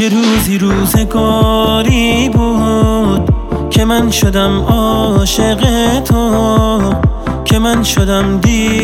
یه روزی روزگاری بود که من شدم عاشق تو، که من شدم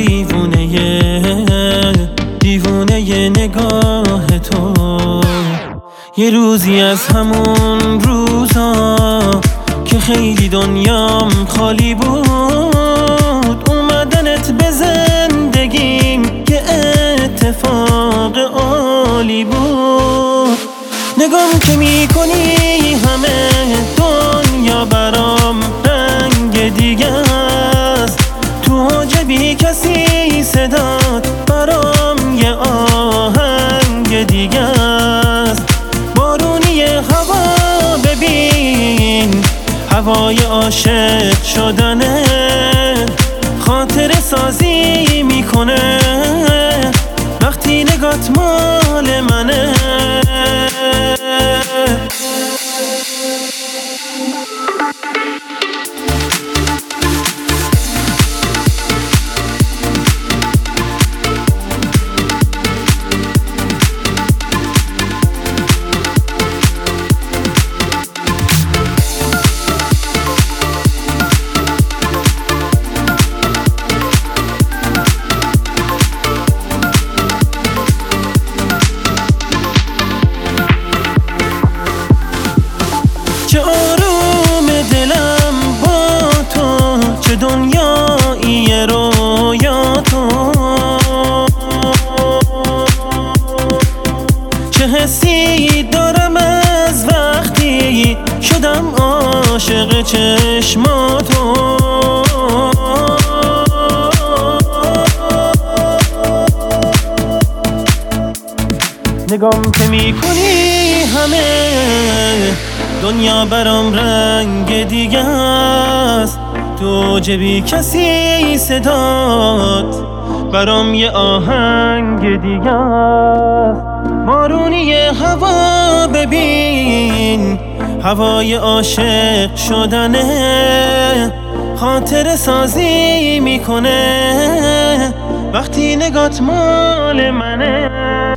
دیوونه نگاه تو. یه روزی از همون روزا که خیلی دنیام خالی بود، اومدنت به زندگیم که اتفاق عالی بود. نگام که میکنی همه دنیا برام رنگ دیگه است، تو حجبی کسی صدات برام یه آهنگ دیگه است. بارونی هوا ببین، هوای عاشق شدنه، خاطر سازی میکنه وقتی نگات مال منه. چه آروم دلم با تو، چه دنیایی رویا تو، چه حسی دارم از وقتی شدم عاشق چشماتو. نگام که میکنی همه دنیا برام رنگ دیگه است، تو جبی کسی صدات برام یه آهنگ دیگه است. بارونی هوا ببین، هوای عاشق شدنه، خاطر سازی میکنه وقتی نگات مال منه.